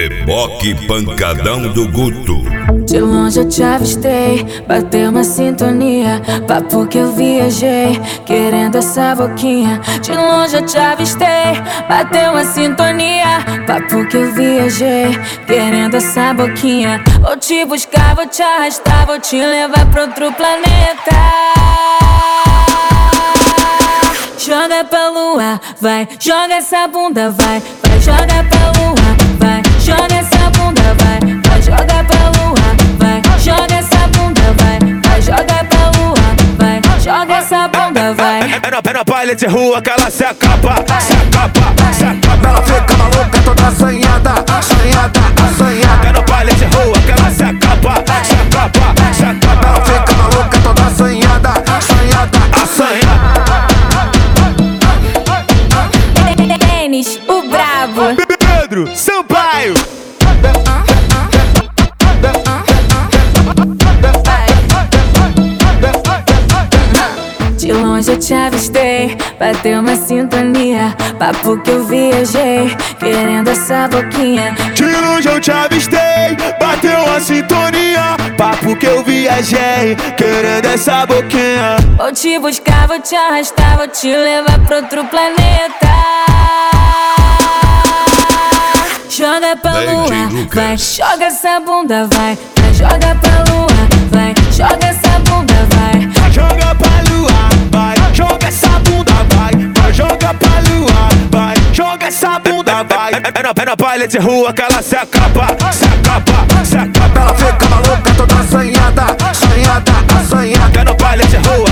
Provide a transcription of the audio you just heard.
Beboque pancadão do Guto. De longe eu te avistei, bateu uma sintonia. Papo que eu viajei, querendo essa boquinha. De longe eu te avistei, bateu uma sintonia. Papo que eu viajei, querendo essa boquinha. Vou te buscar, vou te arrastar, vou te levar pra outro planeta. Joga pra lua, vai, joga essa bunda, vai, vai, joga pra lua, vai, joga essa bunda, vai, vai, joga pra lua, vai, joga essa bunda, vai, vai, joga pra lua, vai, joga essa bunda, vai. É na baile de rua que ela se acaba, se acaba, se acaba. Ela fica maluca, toda assanhada, assanhada, assanhada. É no baile de rua que ela se acaba, se acaba, se acaba. Ela fica maluca, toda assanhada, assanhada, assanhada. Denis, o brabo. Pedro Sampaio. De longe eu te avistei, bateu uma sintonia. Papo que eu viajei, querendo essa boquinha. De longe eu te avistei, bateu uma sintonia. Papo que eu viajei, querendo essa boquinha. Vou te buscar, vou te arrastar, vou te levar pra outro planeta. Joga pra lua, vai, joga essa bunda, vai, vai, joga pra lua, vai, joga essa bunda, vai. Joga pra lua, vai, joga essa bunda, vai, vai, joga pra lua, vai, joga essa bunda, vai. É na baile de rua que ela se acaba, se acaba, se acaba. Ela fica maluca, toda assanhada, assanhada, assanhada. É no baile de rua